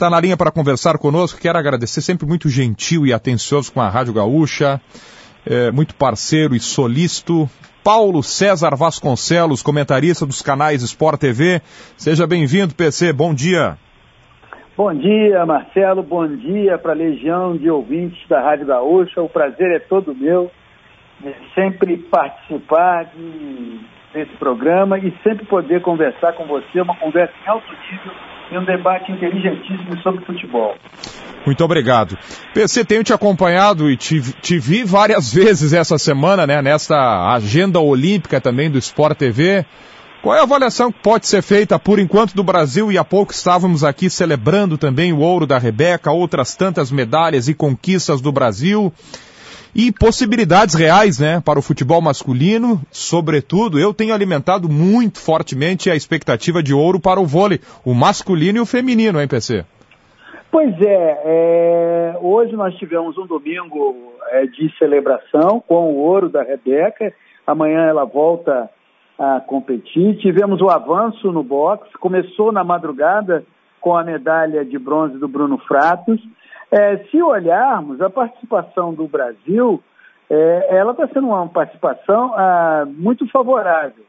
está na linha para conversar conosco. Quero agradecer, sempre muito gentil e atencioso com a Rádio Gaúcha, muito parceiro e solícito, Paulo César Vasconcelos, comentarista dos canais Sport TV. Seja bem-vindo, PC, bom dia. Bom dia, Marcelo, bom dia para a legião de ouvintes da Rádio Gaúcha. O prazer é todo meu de sempre participar desse programa e sempre poder conversar com você, uma conversa em alto nível e um debate inteligentíssimo sobre futebol. Muito obrigado. PC, tenho te acompanhado e te vi várias vezes essa semana, né, nesta agenda olímpica também do Sport TV. Qual é a avaliação que pode ser feita por enquanto do Brasil? E há pouco estávamos aqui celebrando também o ouro da Rebeca, outras tantas medalhas e conquistas do Brasil. E possibilidades reais, né, para o futebol masculino, sobretudo. Eu tenho alimentado muito fortemente a expectativa de ouro para o vôlei, o masculino e o feminino, hein, PC? Pois é, hoje nós tivemos um domingo de celebração com o ouro da Rebeca. Amanhã ela volta a competir. Tivemos o avanço no boxe, começou na madrugada com a medalha de bronze do Bruno Fratos. Se olharmos a participação do Brasil, ela está sendo uma participação muito favorável.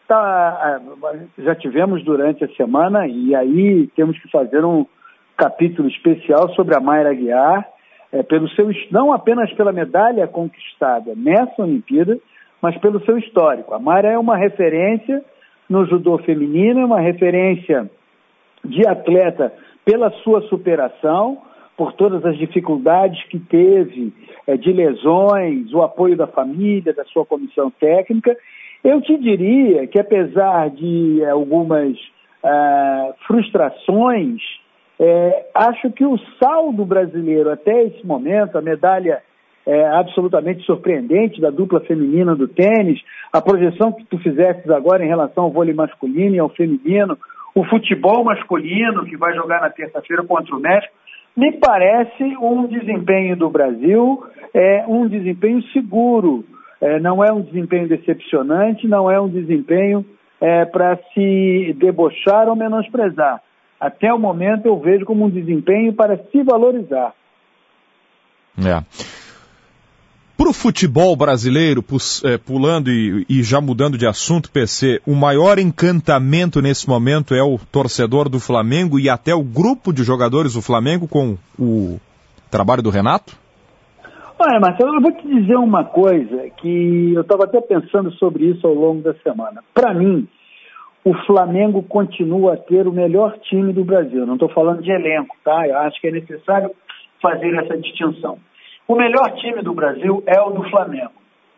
Já tivemos durante a semana, e aí temos que fazer um capítulo especial sobre a Mayra Aguiar, não apenas pela medalha conquistada nessa Olimpíada, mas pelo seu histórico. A Mayra é uma referência no judô feminino, é uma referência de atleta pela sua superação, por todas as dificuldades que teve, de lesões, o apoio da família, da sua comissão técnica. Eu te diria que, apesar de algumas frustrações, acho que o saldo brasileiro até esse momento, a medalha absolutamente surpreendente da dupla feminina do tênis, a projeção que tu fizeste agora em relação ao vôlei masculino e ao feminino, o futebol masculino que vai jogar na terça-feira contra o México, me parece um desempenho do Brasil, um desempenho seguro, não é um desempenho decepcionante, não é um desempenho para se debochar ou menosprezar. Até o momento eu vejo como um desempenho para se valorizar. Para o futebol brasileiro, pulando e já mudando de assunto, PC, o maior encantamento nesse momento é o torcedor do Flamengo e até o grupo de jogadores do Flamengo com o trabalho do Renato? Olha, Marcelo, eu vou te dizer uma coisa que eu estava até pensando sobre isso ao longo da semana. Para mim, o Flamengo continua a ter o melhor time do Brasil. Não estou falando de elenco, tá? Eu acho que é necessário fazer essa distinção. O melhor time do Brasil é o do Flamengo.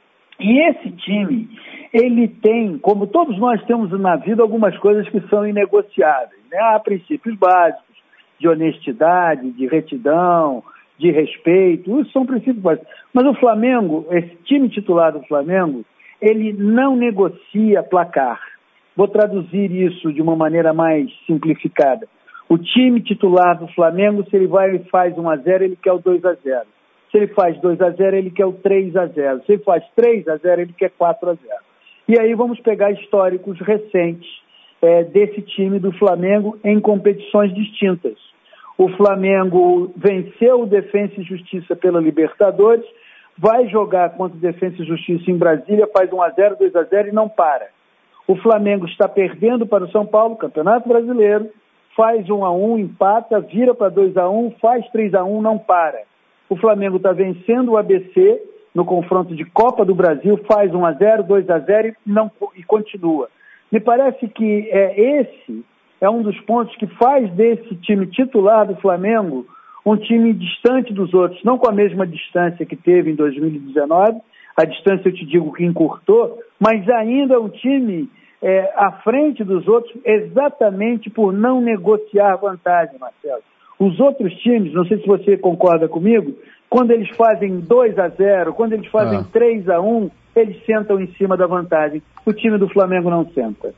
E esse time, ele tem, como todos nós temos na vida, algumas coisas que são inegociáveis, né? Há princípios básicos de honestidade, de retidão, de respeito, isso são princípios básicos. Mas o Flamengo, esse time titular do Flamengo, ele não negocia placar. Vou traduzir isso de uma maneira mais simplificada. O time titular do Flamengo, se ele vai e faz 1-0, ele quer o 2-0. Se ele faz 2-0, ele quer o 3-0. Se ele faz 3-0, ele quer 4-0. E aí vamos pegar históricos recentes desse time do Flamengo em competições distintas. O Flamengo venceu o Defensa e Justiça pela Libertadores, vai jogar contra o Defensa e Justiça em Brasília, faz 1-0, 2-0 e não para. O Flamengo está perdendo para o São Paulo, Campeonato Brasileiro, faz 1-1, empata, vira para 2-1, faz 3-1, não para. O Flamengo está vencendo o ABC no confronto de Copa do Brasil, faz 1-0, 2-0 e continua. Me parece que esse é um dos pontos que faz desse time titular do Flamengo um time distante dos outros, não com a mesma distância que teve em 2019, a distância eu te digo que encurtou, mas ainda é um time à frente dos outros exatamente por não negociar vantagem, Marcelo. Os outros times, não sei se você concorda comigo, quando eles fazem 2-0, quando eles fazem 3-1, eles sentam em cima da vantagem. O time do Flamengo não senta.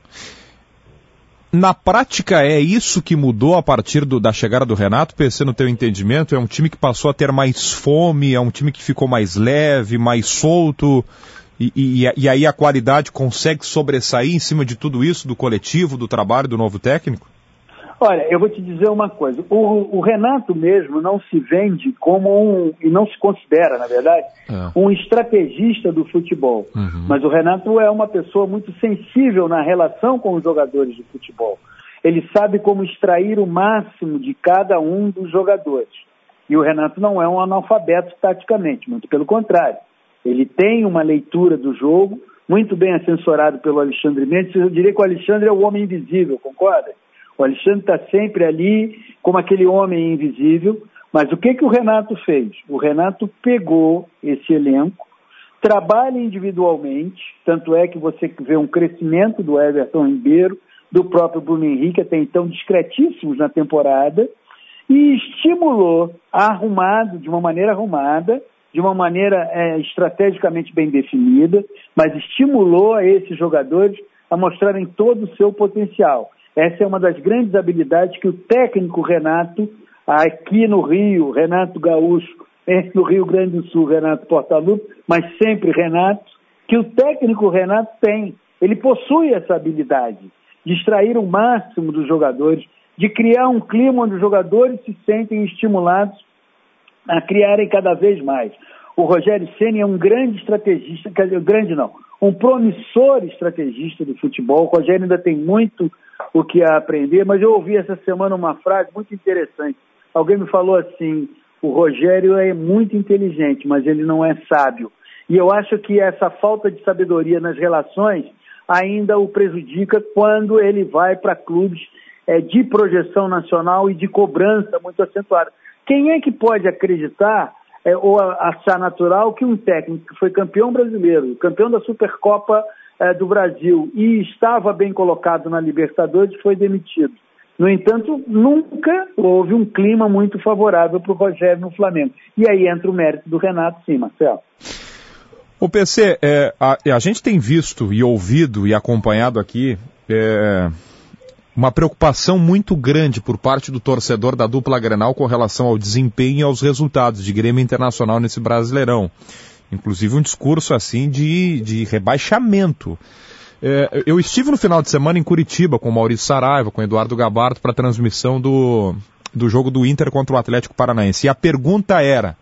Na prática, é isso que mudou a partir da chegada do Renato? PC, no teu entendimento, é um time que passou a ter mais fome, é um time que ficou mais leve, mais solto, e aí a qualidade consegue sobressair em cima de tudo isso, do coletivo, do trabalho do novo técnico? Olha, eu vou te dizer uma coisa. O Renato mesmo não se vende como e não se considera, na verdade, um estrategista do futebol. Uhum. Mas o Renato é uma pessoa muito sensível na relação com os jogadores de futebol. Ele sabe como extrair o máximo de cada um dos jogadores. E o Renato não é um analfabeto taticamente, muito pelo contrário. Ele tem uma leitura do jogo, muito bem assessorado pelo Alexandre Mendes. Eu diria que o Alexandre é o homem invisível, concorda? O Alexandre está sempre ali como aquele homem invisível, mas o que o Renato fez? O Renato pegou esse elenco, trabalha individualmente, tanto é que você vê um crescimento do Everton Ribeiro, do próprio Bruno Henrique, até então discretíssimos na temporada, e estimulou, de uma maneira arrumada, de uma maneira estrategicamente bem definida, mas estimulou a esses jogadores a mostrarem todo o seu potencial. Essa é uma das grandes habilidades que o técnico Renato, aqui no Rio, Renato Gaúcho, no Rio Grande do Sul, Renato Portaluppi, mas sempre Renato, que o técnico Renato tem. Ele possui essa habilidade de extrair o máximo dos jogadores, de criar um clima onde os jogadores se sentem estimulados a criarem cada vez mais. O Rogério Ceni é um grande estrategista, quer dizer, um promissor estrategista do futebol. O Rogério ainda tem muito o que aprender, mas eu ouvi essa semana uma frase muito interessante. Alguém me falou assim: o Rogério é muito inteligente, mas ele não é sábio. E eu acho que essa falta de sabedoria nas relações ainda o prejudica quando ele vai para clubes de projeção nacional e de cobrança muito acentuada. Quem é que pode acreditar ou achar natural que um técnico que foi campeão brasileiro, campeão da Supercopa do Brasil e estava bem colocado na Libertadores, foi demitido? No entanto, nunca houve um clima muito favorável para o Rogério no Flamengo. E aí entra o mérito do Renato, sim, Marcelo. O PC, a gente tem visto e ouvido e acompanhado aqui uma preocupação muito grande por parte do torcedor da dupla Grenal com relação ao desempenho e aos resultados de Grêmio Internacional nesse Brasileirão. Inclusive um discurso assim de rebaixamento. Eu estive no final de semana em Curitiba com o Maurício Saraiva, com o Eduardo Gabardo, para a transmissão do jogo do Inter contra o Atlético Paranaense. E a pergunta era: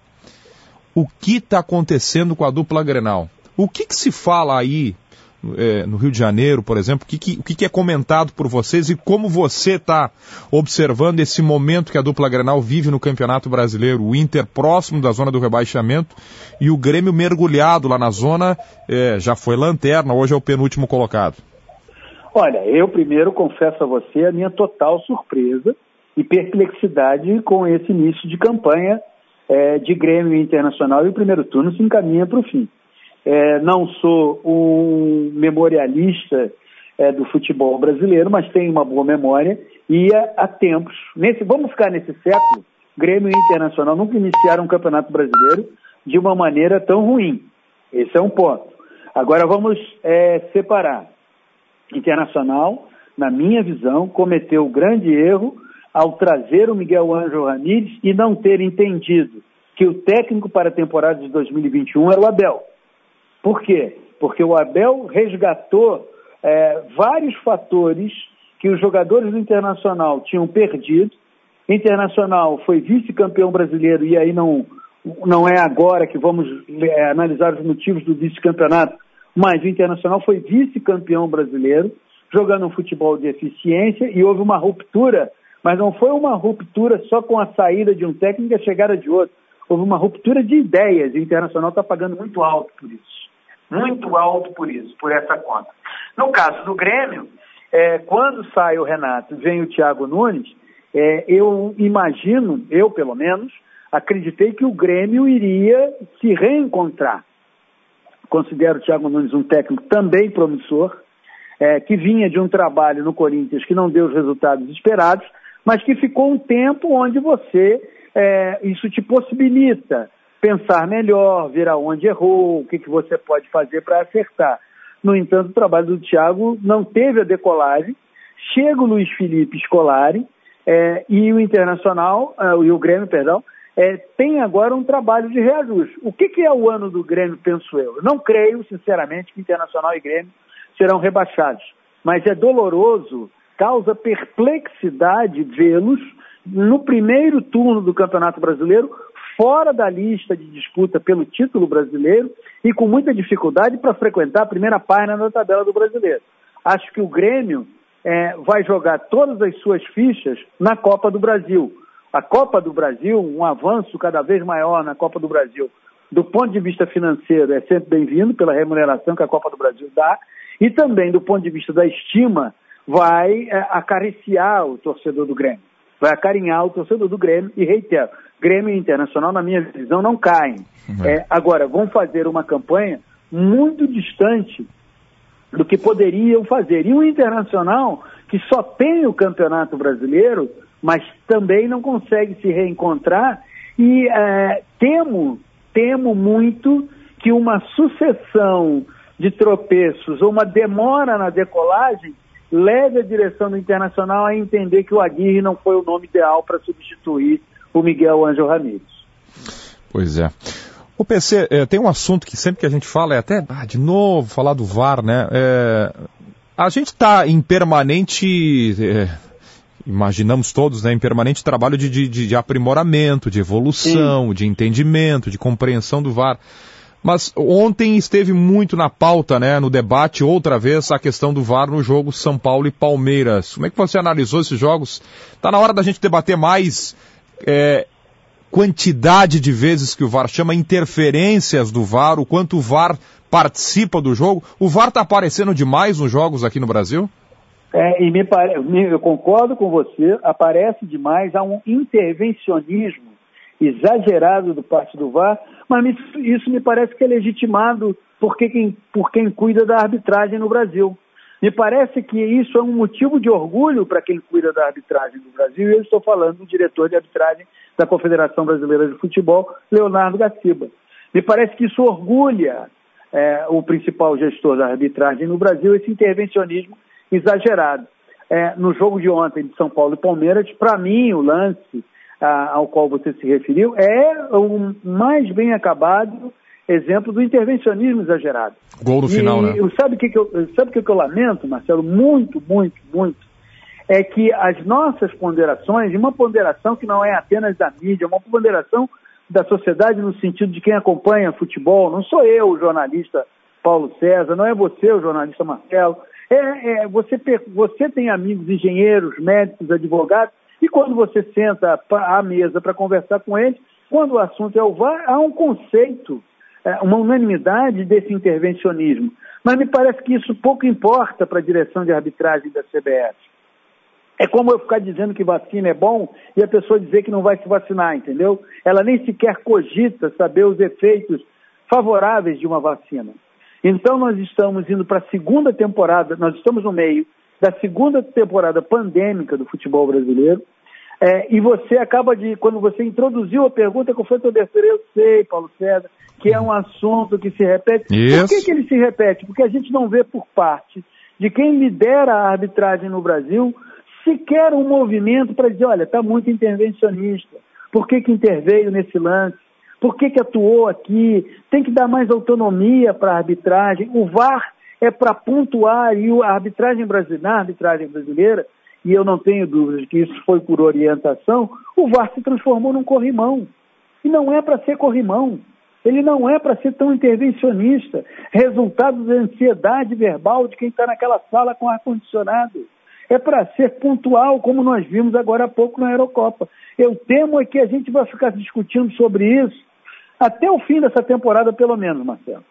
o que está acontecendo com a dupla Grenal? O que se fala aí no Rio de Janeiro, por exemplo? O que é comentado por vocês e como você está observando esse momento que a dupla Grenal vive no Campeonato Brasileiro? O Inter próximo da zona do rebaixamento e o Grêmio mergulhado lá na zona, já foi lanterna, hoje é o penúltimo colocado. Olha, eu primeiro confesso a você a minha total surpresa e perplexidade com esse início de campanha de Grêmio Internacional, e o primeiro turno se encaminha para o fim. Não sou um memorialista do futebol brasileiro, mas tenho uma boa memória e há tempos, vamos ficar nesse século, Grêmio e Internacional nunca iniciaram um campeonato brasileiro de uma maneira tão ruim. Esse é um ponto. Agora vamos separar. Internacional, na minha visão, cometeu um grande erro ao trazer o Miguel Ângelo Ramírez e não ter entendido que o técnico para a temporada de 2021 era o Abel. Por quê? Porque o Abel resgatou vários fatores que os jogadores do Internacional tinham perdido. O Internacional foi vice-campeão brasileiro, e aí não é agora que vamos analisar os motivos do vice-campeonato, mas o Internacional foi vice-campeão brasileiro, jogando um futebol de eficiência, e houve uma ruptura, mas não foi uma ruptura só com a saída de um técnico e a chegada de outro. Houve uma ruptura de ideias, e o Internacional está pagando muito alto por isso. Muito alto por essa conta. No caso do Grêmio, quando sai o Renato e vem o Thiago Nunes, eu imagino, eu pelo menos, acreditei que o Grêmio iria se reencontrar. Considero o Thiago Nunes um técnico também promissor, que vinha de um trabalho no Corinthians que não deu os resultados esperados, mas que ficou um tempo onde isso te possibilita pensar melhor, ver aonde errou, o que você pode fazer para acertar. No entanto, o trabalho do Thiago não teve a decolagem. Chega o Luiz Felipe Scolari e o Internacional, e o Grêmio, tem agora um trabalho de reajuste. O que é o ano do Grêmio, penso eu? Eu não creio, sinceramente, que Internacional e Grêmio serão rebaixados. Mas é doloroso causa perplexidade vê-los no primeiro turno do Campeonato Brasileiro, fora da lista de disputa pelo título brasileiro e com muita dificuldade para frequentar a primeira página da tabela do Brasileiro. Acho que o Grêmio vai jogar todas as suas fichas na Copa do Brasil. A Copa do Brasil, um avanço cada vez maior na Copa do Brasil, do ponto de vista financeiro, é sempre bem-vindo pela remuneração que a Copa do Brasil dá, e também do ponto de vista da estima, vai acariciar o torcedor do Grêmio, vai acarinhar o torcedor do Grêmio, e reitero, Grêmio e Internacional, na minha visão, não caem. Agora, vão fazer uma campanha muito distante do que poderiam fazer. E o Internacional, que só tem o Campeonato Brasileiro, mas também não consegue se reencontrar, e temo muito que uma sucessão de tropeços ou uma demora na decolagem leve a direção do Internacional a entender que o Aguirre não foi o nome ideal para substituir o Miguel Ângelo Ramírez. Pois é. O PC, tem um assunto que sempre que a gente fala, até, de novo, falar do VAR, né? A gente está em permanente, imaginamos todos, né, em permanente trabalho de aprimoramento, de evolução, de entendimento, de compreensão do VAR. Mas ontem esteve muito na pauta, né, no debate, outra vez, a questão do VAR no jogo São Paulo e Palmeiras. Como é que você analisou esses jogos? Está na hora da gente debater mais quantidade de vezes que o VAR chama, interferências do VAR, o quanto o VAR participa do jogo. O VAR está aparecendo demais nos jogos aqui no Brasil? Eu concordo com você, aparece demais, há um intervencionismo exagerado do parte do VAR, mas isso me parece que é legitimado por quem cuida da arbitragem no Brasil. Me parece que isso é um motivo de orgulho para quem cuida da arbitragem no Brasil, e eu estou falando do diretor de arbitragem da Confederação Brasileira de Futebol, Leonardo Gaciba. Me parece que isso orgulha o principal gestor da arbitragem no Brasil, esse intervencionismo exagerado. No jogo de ontem de São Paulo e Palmeiras, para mim, o lance ao qual você se referiu é o mais bem acabado exemplo do intervencionismo exagerado. Gol no final, né? Sabe o que eu lamento, Marcelo? Muito, muito, muito. É que as nossas ponderações, e uma ponderação que não é apenas da mídia, é uma ponderação da sociedade no sentido de quem acompanha futebol, não sou eu, o jornalista Paulo César, não é você, o jornalista Marcelo, você tem amigos engenheiros, médicos, advogados, e quando você senta à mesa para conversar com eles, quando o assunto é o VAR, há um conceito, uma unanimidade desse intervencionismo. Mas me parece que isso pouco importa para a direção de arbitragem da CBF. É como eu ficar dizendo que vacina é bom e a pessoa dizer que não vai se vacinar, entendeu? Ela nem sequer cogita saber os efeitos favoráveis de uma vacina. Então nós estamos indo para a segunda temporada, nós estamos no meio da segunda temporada pandêmica do futebol brasileiro, e você acaba quando você introduziu a pergunta, qual foi a tua defesa? Eu sei, Paulo César, que é um assunto que se repete. Por que ele se repete? Porque a gente não vê por parte de quem lidera a arbitragem no Brasil sequer um movimento para dizer, olha, está muito intervencionista, por que interveio nesse lance? Por que atuou aqui? Tem que dar mais autonomia para a arbitragem. O VAR é para pontuar, e a arbitragem brasileira, e eu não tenho dúvidas que isso foi por orientação, o VAR se transformou num corrimão. E não é para ser corrimão. Ele não é para ser tão intervencionista. Resultado da ansiedade verbal de quem está naquela sala com ar-condicionado. É para ser pontual, como nós vimos agora há pouco na Eurocopa. Eu temo é que a gente vai ficar discutindo sobre isso até o fim dessa temporada, pelo menos, Marcelo.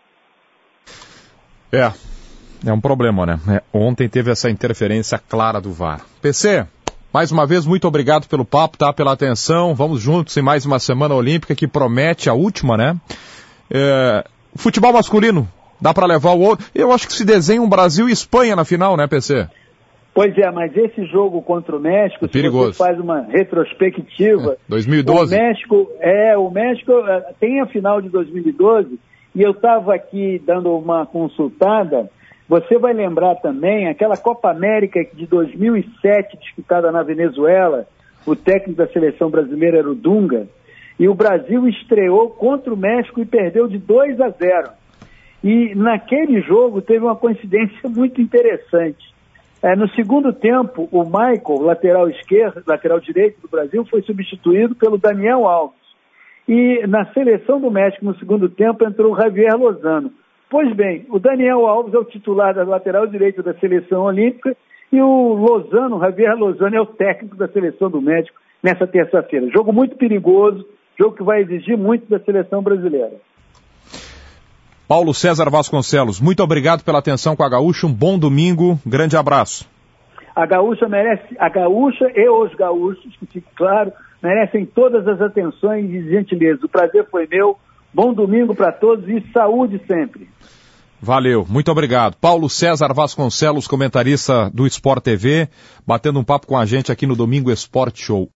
É um problema, né? Ontem teve essa interferência clara do VAR. PC, mais uma vez, muito obrigado pelo papo, tá? Pela atenção. Vamos juntos em mais uma semana olímpica que promete a última, né? Futebol masculino, dá para levar o outro. Eu acho que se desenha um Brasil e Espanha na final, né, PC? Pois é, mas esse jogo contra o México, se você faz uma retrospectiva... 2012. O México tem a final de 2012, e eu estava aqui dando uma consultada. Você vai lembrar também aquela Copa América de 2007, disputada na Venezuela, o técnico da seleção brasileira era o Dunga, e o Brasil estreou contra o México e perdeu de 2-0. E naquele jogo teve uma coincidência muito interessante. No segundo tempo, o Michael, lateral direito do Brasil, foi substituído pelo Daniel Alves. E na seleção do México, no segundo tempo, entrou o Javier Lozano. Pois bem, o Daniel Alves é o titular da lateral direita da seleção olímpica e o Javier Lozano é o técnico da seleção do México nessa terça-feira. Jogo muito perigoso, jogo que vai exigir muito da seleção brasileira. Paulo César Vasconcelos, muito obrigado pela atenção com a Gaúcha, um bom domingo, grande abraço. A Gaúcha e os gaúchos, que fique claro, merecem todas as atenções e gentilezas. O prazer foi meu, bom domingo para todos e saúde sempre. Valeu, muito obrigado. Paulo César Vasconcelos, comentarista do Sport TV, batendo um papo com a gente aqui no Domingo Esporte Show.